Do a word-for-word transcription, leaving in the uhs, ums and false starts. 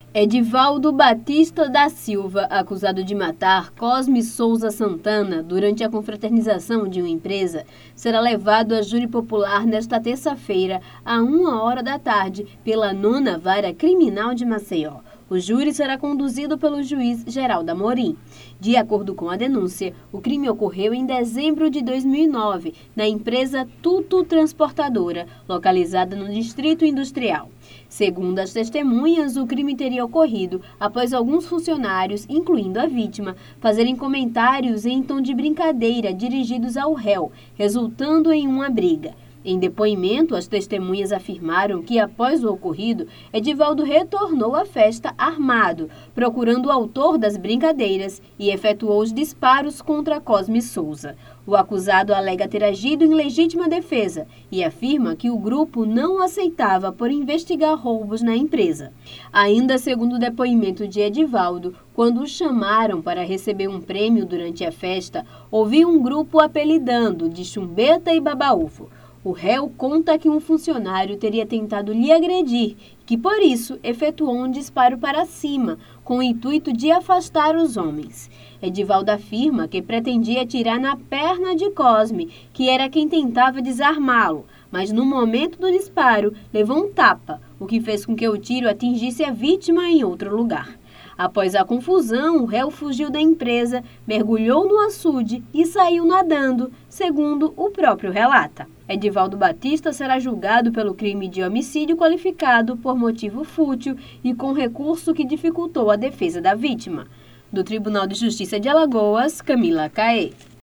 Edivaldo Batista da Silva, acusado de matar Cosme Souza Santana durante a confraternização de uma empresa, será levado a júri popular nesta terça-feira, à uma hora da tarde, pela nona Vara Criminal de Maceió. O júri será conduzido pelo juiz Geraldo Amorim. De acordo com a denúncia, o crime ocorreu em dezembro de dois mil e nove, na empresa Tuto Transportadora, localizada no Distrito Industrial. Segundo as testemunhas, o crime teria ocorrido após alguns funcionários, incluindo a vítima, fazerem comentários em tom de brincadeira dirigidos ao réu, resultando em uma briga. Em depoimento, as testemunhas afirmaram que, após o ocorrido, Edivaldo retornou à festa armado, procurando o autor das brincadeiras e efetuou os disparos contra Cosme Souza. O acusado alega ter agido em legítima defesa e afirma que o grupo não aceitava por investigar roubos na empresa. Ainda segundo o depoimento de Edivaldo, quando o chamaram para receber um prêmio durante a festa, ouviu um grupo apelidando de Chumbeta e Babaúvo. O réu conta que um funcionário teria tentado lhe agredir, que por isso efetuou um disparo para cima, com o intuito de afastar os homens. Edivaldo afirma que pretendia atirar na perna de Cosme, que era quem tentava desarmá-lo, mas no momento do disparo levou um tapa, o que fez com que o tiro atingisse a vítima em outro lugar. Após a confusão, o réu fugiu da empresa, mergulhou no açude e saiu nadando, segundo o próprio relata. Edivaldo Batista será julgado pelo crime de homicídio qualificado por motivo fútil e com recurso que dificultou a defesa da vítima. Do Tribunal de Justiça de Alagoas, Camila Caê.